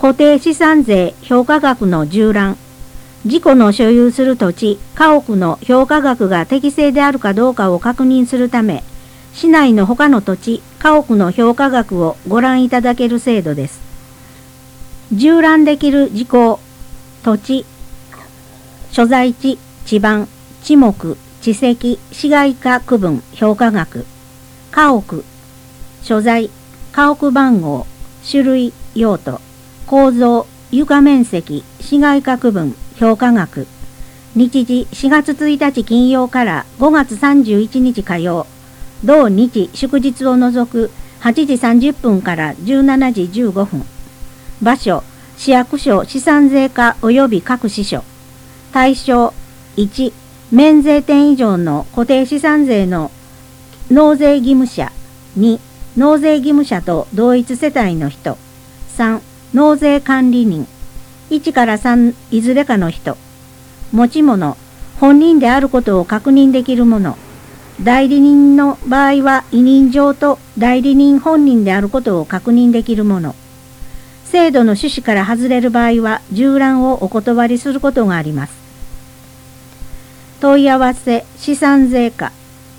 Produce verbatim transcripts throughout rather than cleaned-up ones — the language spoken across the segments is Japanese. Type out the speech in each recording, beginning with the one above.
固定資産税評価額の従覧、自己の所有する土地、家屋の評価額が適正であるかどうかを確認するため、市内の他の土地、家屋の評価額をご覧いただける制度です。従覧できる事項、土地、所在地、地盤、地目、地籍、市街化区分、評価額、家屋、所在、家屋番号、種類、用途、構造、床面積、市街化区分、評価額、日時しがつついたち金曜からごがつさんじゅういちにち火曜、同日祝日を除くはちじさんじゅっぷんからじゅうしちじじゅうごふん。場所、市役所資産税課及び各支所。対象、いち、免税店以上の固定資産税の納税義務者。に、納税義務者と同一世帯の人。さん、納税管理人。いちからさんいずれかの人。持ち物、本人であることを確認できるもの。代理人の場合は委任状と代理人本人であることを確認できるもの。制度の趣旨から外れる場合は従覧をお断りすることがあります。問い合わせ資産税課。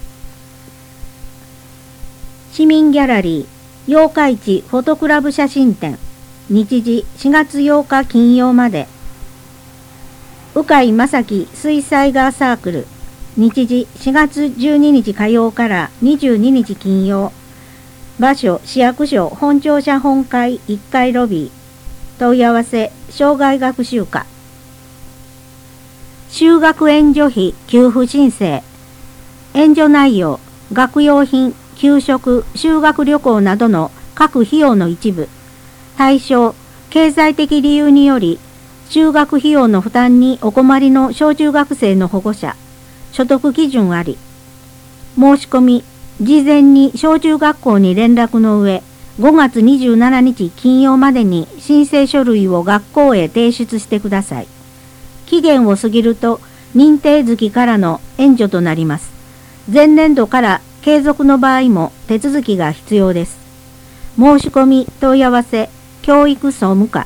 市民ギャラリー八日市フォトクラブ写真展。日時しがつようか金曜まで。鵜飼正樹水彩画サークル。日時しがつじゅうににち火曜からにじゅうににち金曜。場所市役所本庁舎本館いっかいロビー。問い合わせ生涯学習課。就学援助費給付申請。援助内容、学用品、給食、修学旅行などの各費用の一部。対象、経済的理由により、就学費用の負担にお困りの小中学生の保護者、所得基準あり。申し込み、事前に小中学校に連絡の上、ごがつにじゅうしちにち金曜までに申請書類を学校へ提出してください。期限を過ぎると、認定月からの援助となります。前年度から継続の場合も手続きが必要です。申し込み問い合わせ、教育総務課。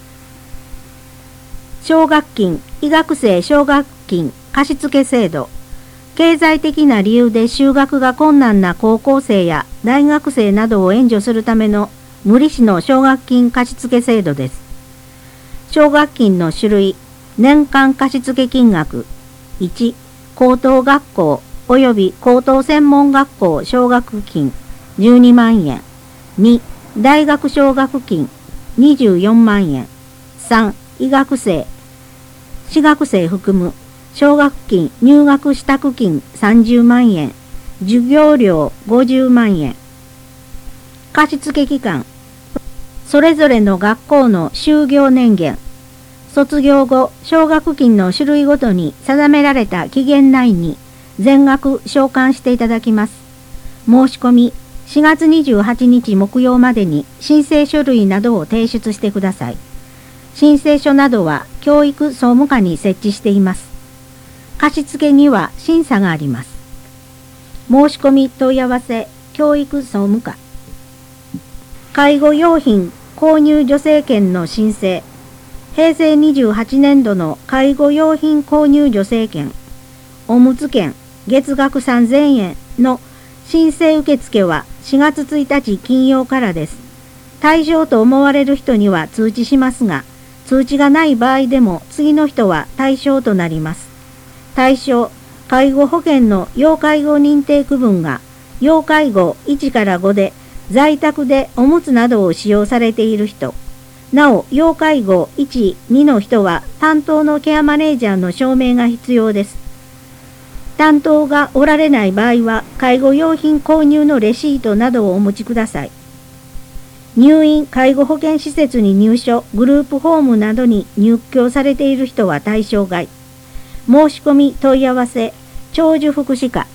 奨学金、医学生奨学金貸付制度。経済的な理由で就学が困難な高校生や大学生などを援助するための無利子の奨学金貸付制度です。奨学金の種類、年間貸付金額。いち、高等学校及び高等専門学校奨学金じゅうにまんえん。に、大学奨学金にじゅうよんまんえん。さん、医学生、私学生含む奨学金入学支度金さんじゅうまんえん。授業料ごじゅうまんえん。貸付期間、それぞれの学校の就業年限。卒業後、奨学金の種類ごとに定められた期限内に全額償還していただきます。申し込み、しがつにじゅうはちにち木曜までに申請書類などを提出してください。申請書などは教育総務課に設置しています。貸付には審査があります。申し込み問い合わせ、教育総務課。介護用品購入助成券の申請。平成にじゅうはちねんどの介護用品購入助成券、おむつ券、月額さんぜんえんの申請受付はしがつついたち金曜からです。対象と思われる人には通知しますが、通知がない場合でも次の人は対象となります。対象、介護保険の要介護認定区分が要介護いちからごで在宅でおむつなどを使用されている人、なお、要介護いち、にの人は担当のケアマネージャーの証明が必要です。担当がおられない場合は、介護用品購入のレシートなどをお持ちください。入院・介護保険施設に入所、グループホームなどに入居されている人は対象外。申し込み問い合わせ、長寿福祉課。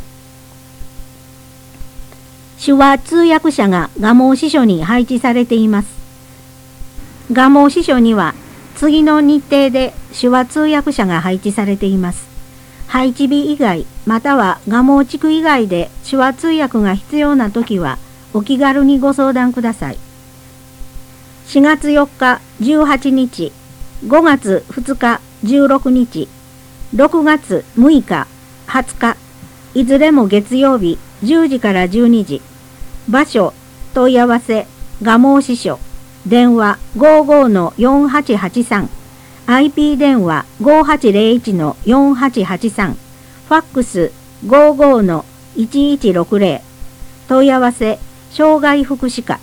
手話通訳者が蒲生支所に配置されています。蒲生支所には次の日程で手話通訳者が配置されています。配置日以外または蒲生地区以外で手話通訳が必要なときはお気軽にご相談ください。 しがつよっかじゅうはちにち、ごがつふつかじゅうろくにち、ろくがつむいかはつか、いずれも月曜日じゅうじからじゅうにじ。場所、問い合わせ、蒲生支所。電話 ごーごーのよんはちはちさん。アイピー 電話 ごーはちゼロいちのよんはちはちさん。ファックス ごーごーのいちいちろくゼロ。問い合わせ、障害福祉課。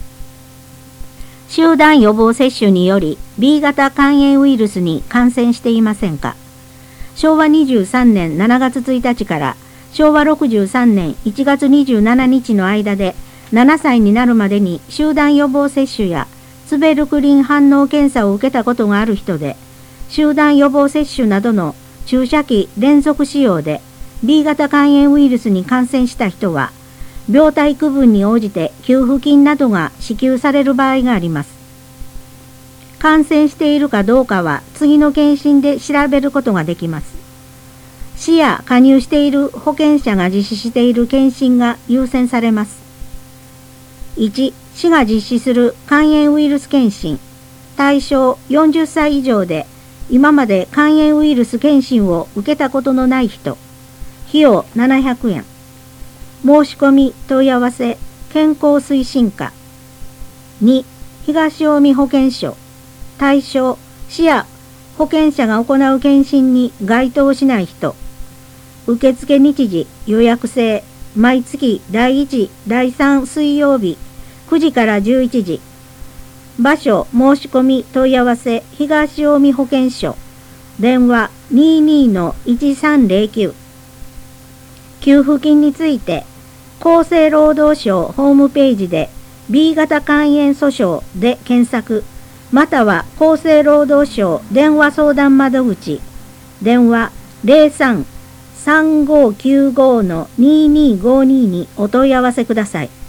集団予防接種により ビー 型肝炎ウイルスに感染していませんか？しょうわにじゅうさんねんしちがつついたちからしょうわろくじゅうさんねんいちがつにじゅうしちにちの間でななさいになるまでに集団予防接種やツベルクリン反応検査を受けたことがある人で、集団予防接種などの注射器連続使用で ビー 型肝炎ウイルスに感染した人は、病態区分に応じて給付金などが支給される場合があります。感染しているかどうかは次の検診で調べることができます。市や加入している保険者が実施している検診が優先されます。いち. 市が実施する肝炎ウイルス検診。対象よんじゅっさい以上で今まで肝炎ウイルス検診を受けたことのない人。費用ななひゃくえん。申し込み問い合わせ健康推進課。に. 東近江保健所。対象市や保険者が行う検診に該当しない人。受付日時予約制。毎月だいいち、だいさん水曜日くじからじゅういちじ。場所申し込み問い合わせ東近江保健所。電話 にじゅうにのいちさんゼロきゅう。給付金について厚生労働省ホームページで ビー 型肝炎訴訟で検索、または厚生労働省電話相談窓口、電話 ゼロさん さんごーきゅうごのにーにーごにーにお問い合わせください。